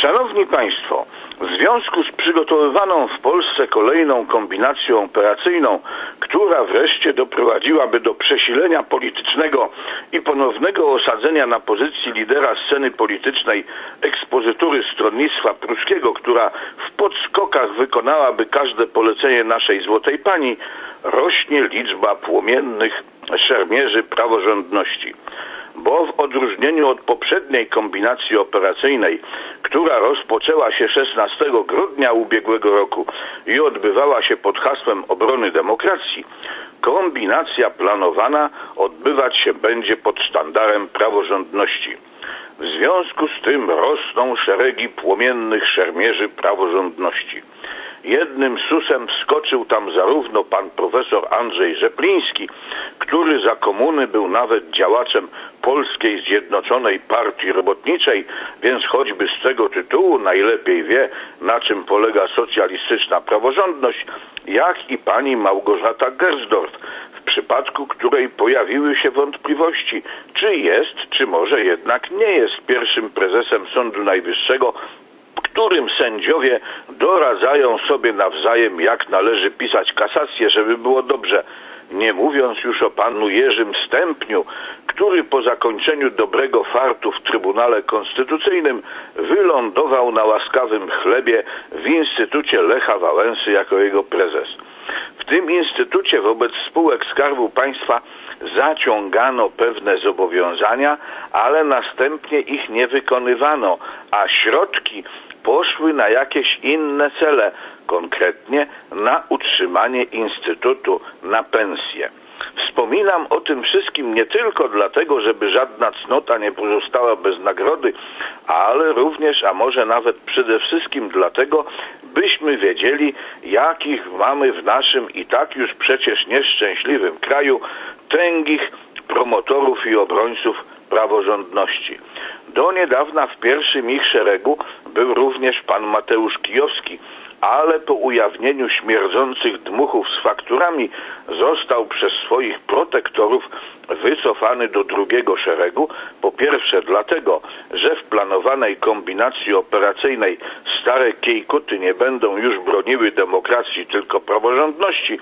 Szanowni Państwo, w związku z przygotowywaną w Polsce kolejną kombinacją operacyjną, która wreszcie doprowadziłaby do przesilenia politycznego i ponownego osadzenia na pozycji lidera sceny politycznej ekspozytury stronnictwa pruskiego, która w podskokach wykonałaby każde polecenie naszej złotej pani, rośnie liczba płomiennych szermierzy praworządności. Bo w odróżnieniu od poprzedniej kombinacji operacyjnej, która rozpoczęła się 16 grudnia ubiegłego roku i odbywała się pod hasłem obrony demokracji, kombinacja planowana odbywać się będzie pod sztandarem praworządności. W związku z tym rosną szeregi płomiennych szermierzy praworządności. Jednym susem wskoczył tam zarówno pan profesor Andrzej Rzepliński, który za komuny był nawet działaczem Polskiej Zjednoczonej Partii Robotniczej, więc choćby z tego tytułu najlepiej wie, na czym polega socjalistyczna praworządność, jak i pani Małgorzata Gersdorf, w przypadku której pojawiły się wątpliwości, czy jest, czy może jednak nie jest pierwszym prezesem Sądu Najwyższego, którym sędziowie doradzają sobie nawzajem, jak należy pisać kasację, żeby było dobrze. Nie mówiąc już o panu Jerzym Stępniu, który po zakończeniu dobrego fartu w Trybunale Konstytucyjnym wylądował na łaskawym chlebie w Instytucie Lecha Wałęsy jako jego prezes. W tym instytucie wobec spółek Skarbu Państwa zaciągano pewne zobowiązania, ale następnie ich nie wykonywano, a środki poszły na jakieś inne cele, konkretnie na utrzymanie Instytutu, na pensję. Wspominam o tym wszystkim nie tylko dlatego, żeby żadna cnota nie pozostała bez nagrody, ale również, a może nawet przede wszystkim dlatego, byśmy wiedzieli, jakich mamy w naszym i tak już przecież nieszczęśliwym kraju tęgich promotorów i obrońców praworządności. Do niedawna w pierwszym ich szeregu był również pan Mateusz Kijowski, ale po ujawnieniu śmierdzących dmuchów z fakturami został przez swoich protektorów wycofany do drugiego szeregu. Po pierwsze dlatego, że w planowanej kombinacji operacyjnej stare kiejkuty nie będą już broniły demokracji, tylko praworządności,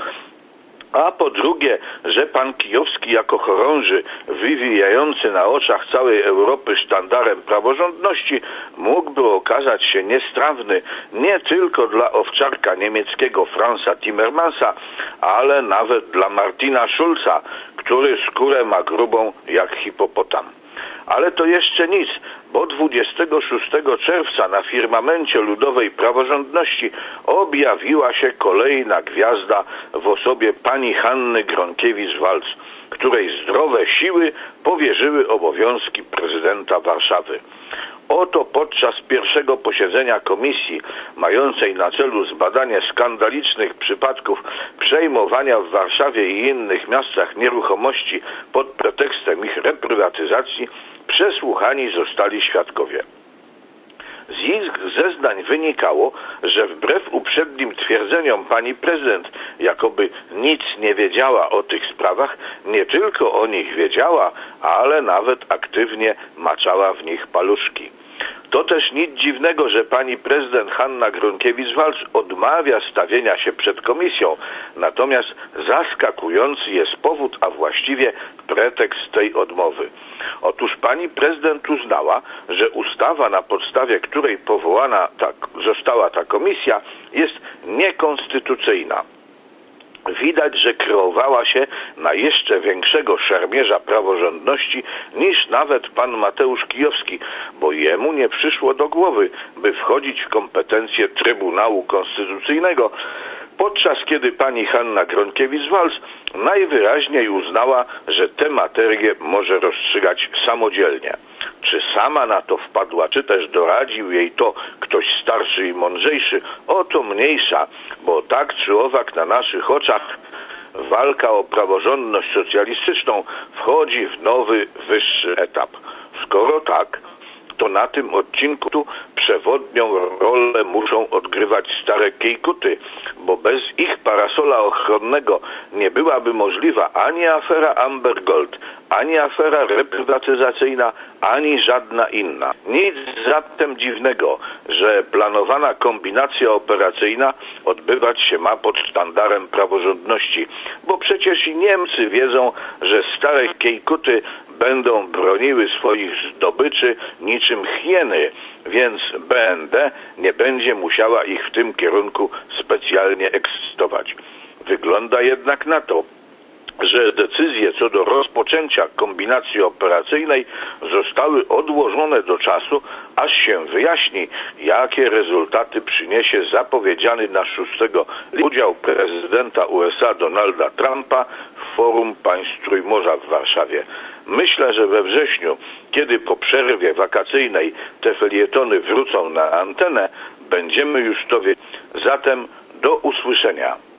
a po drugie, że pan Kijowski jako chorąży wywijający na oczach całej Europy sztandarem praworządności mógłby okazać się niestrawny nie tylko dla owczarka niemieckiego Franza Timmermansa, ale nawet dla Martina Schulza, który skórę ma grubą jak hipopotam. Ale to jeszcze nic, bo 26 czerwca na firmamencie ludowej praworządności objawiła się kolejna gwiazda w osobie pani Hanny Gronkiewicz-Waltz, której zdrowe siły powierzyły obowiązki prezydenta Warszawy. Oto podczas pierwszego posiedzenia komisji mającej na celu zbadanie skandalicznych przypadków przejmowania w Warszawie i innych miastach nieruchomości pod pretekstem ich reprywatyzacji przesłuchani zostali świadkowie. Z ich zeznań wynikało, że wbrew uprzednim twierdzeniom pani prezydent, jakoby nic nie wiedziała o tych sprawach, nie tylko o nich wiedziała, ale nawet aktywnie maczała w nich paluszki. To też nic dziwnego, że pani prezydent Hanna Gronkiewicz-Waltz odmawia stawienia się przed komisją, natomiast zaskakujący jest powód, a właściwie pretekst tej odmowy. Otóż pani prezydent uznała, że ustawa, na podstawie której powołana została ta komisja, jest niekonstytucyjna. Widać, że kreowała się na jeszcze większego szermierza praworządności niż nawet pan Mateusz Kijowski, bo jemu nie przyszło do głowy, by wchodzić w kompetencje Trybunału Konstytucyjnego, podczas kiedy pani Hanna Gronkiewicz-Waltz najwyraźniej uznała, że tę materię może rozstrzygać samodzielnie. Czy sama na to wpadła, czy też doradził jej to ktoś starszy i mądrzejszy, o to mniejsza, bo tak czy owak na naszych oczach walka o praworządność socjalistyczną wchodzi w nowy, wyższy etap. Skoro tak, to na tym odcinku przewodnią rolę muszą odgrywać stare kiejkuty, bo bez ich parasola ochronnego nie byłaby możliwa ani afera Amber Gold, ani afera reprywatyzacyjna, ani żadna inna. Nic zatem dziwnego, że planowana kombinacja operacyjna odbywać się ma pod sztandarem praworządności, bo przecież i Niemcy wiedzą, że stare kiejkuty będą broniły swoich zdobyczy niczym hieny, więc BND nie będzie musiała ich w tym kierunku specjalnie ekscytować. Wygląda jednak na to, że decyzje co do rozpoczęcia kombinacji operacyjnej zostały odłożone do czasu, aż się wyjaśni, jakie rezultaty przyniesie zapowiedziany na 6 lipca udział prezydenta USA Donalda Trumpa w Forum Państw Trójmorza w Warszawie. Myślę, że we wrześniu, kiedy po przerwie wakacyjnej te felietony wrócą na antenę, będziemy już to wiedzieć. Zatem do usłyszenia.